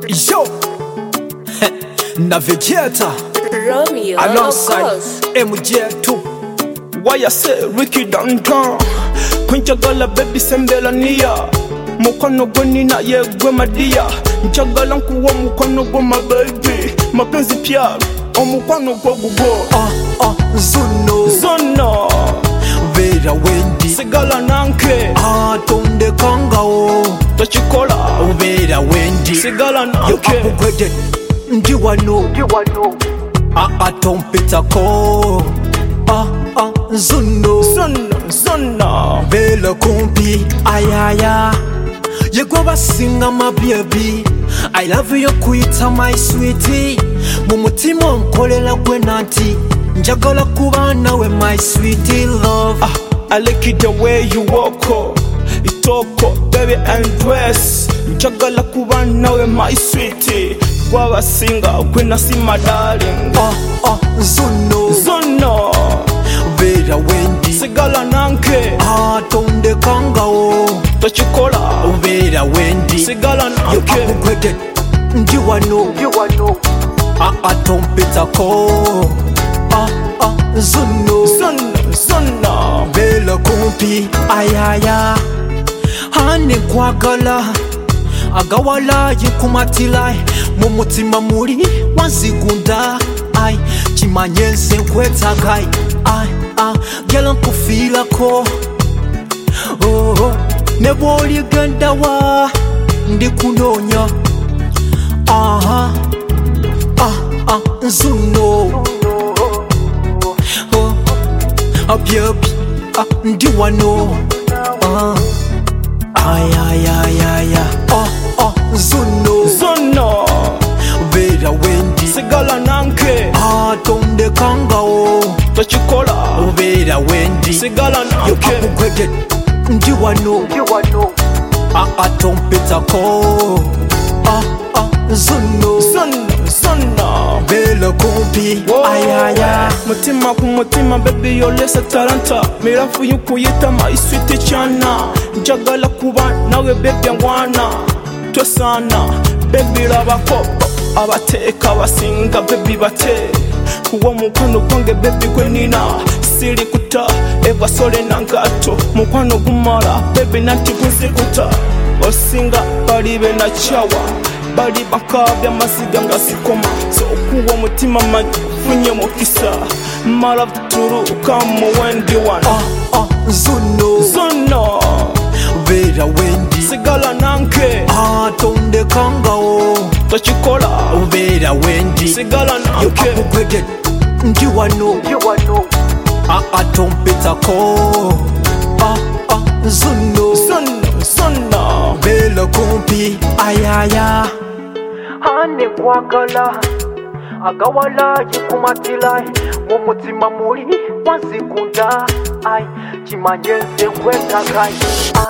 Yo, Navigator Romeo, alongside MJ2. Why I say Ricky downtown? Kunchagala baby sembela niya. Mukono gweni na ye gwe madia. Nchagala nkuwa mukono gwe my baby. Mapenzi pia omukono gwe gugo. Zono Vera Wendy Sigala nanke Tonde kangao Tachikola Vera Wendy Sigala nanke Yo upgraded Ndiwano Tompita ko Zono Vela kumpi Ayaya Yegwa basinga my baby I love you kuita my sweetie Mumutima nkolela gwe nanti Njagala kuba nawe my sweetie love. I like it the way you walk, itoko baby and dress. Njagala kuba nawe my sweetie. Kwa singa kwena si my darling. Zono Vera Wendy Sigala nanke Tonde kangao Tachikola Vera Wendy Sigala nanke Yo upgraded Ndiwano Tompita ko Zono Vela kumpi Ayaya Hane kwagala Agawala yikumatila Mumutima muri wanzigunda Ay Chimanyense kwetagai Ay Gela nkufila ko Neboli genda wa Ndikunonya Zono Abyabi Ndiwano Zono Vera Wendy Sigala nanke Tonde kangao Tachikola Vera Wendy Sigala nanke Yo upgraded Ndiwano Tompita ko Zono Vela kumpi Ayaya Mutima kumutima baby yo lesa talanta Mirafu yukuyita my sweet chana Njagala kuba nawe baby ngwana Twesana baby labako Abateka basinga baby bate Kuwa mukwano kwange baby kwenina Siri kuta eva sole nangato Mukwano gumala baby nanti kuzikuta Osinga balibe na chawa Bali bakabya masiga nga sikoma So kuwa mutima manyi funye mukisa My love turu kamo Wendy one Zono Vera Wendy Sigala nanke Tonde kangao Tachikola Vera Wendy Sigala nanke Yo upgraded Ndiwano Tompita ko Zono Vela kumpi Ayaya Hane kwagala Agawala yikumatila Mumutima muri wanzigunda Ay Chimanyense kwetagai